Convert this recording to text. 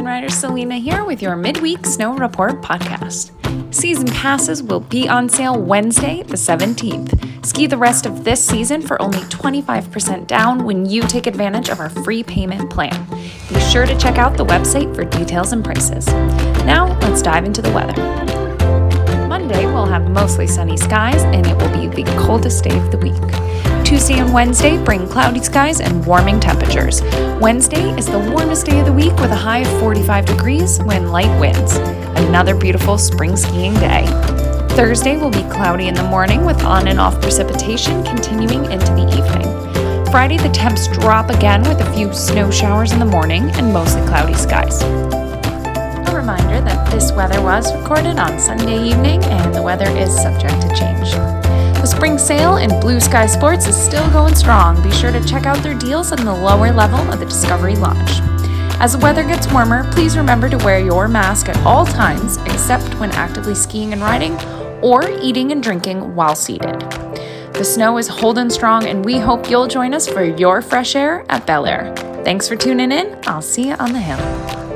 Season Rider Selena here with your Midweek Snow Report podcast. Season passes will be on sale Wednesday, the 17th. Ski the rest of this season for only 25% down when you take advantage of our free payment plan. Be sure to check out the website for details and prices. Now, let's dive into the weather. Monday, we'll have mostly sunny skies, and it will be the coldest day of the week. Tuesday and Wednesday bring cloudy skies and warming temperatures. Wednesday is the warmest day of the week with a high of 45 degrees when light winds. Another beautiful spring skiing day. Thursday will be cloudy in the morning with on and off precipitation continuing into the evening. Friday, the temps drop again with a few snow showers in the morning and mostly cloudy skies. A reminder that this weather was recorded on Sunday evening and the weather is subject to change. The spring sale in Blue Sky Sports is still going strong. Be sure to check out their deals in the lower level of the Discovery Lodge. As the weather gets warmer, please remember to wear your mask at all times except when actively skiing and riding or eating and drinking while seated. The snow is holding strong and we hope you'll join us for your fresh air at Bel Air. Thanks for tuning in. I'll see you on the hill.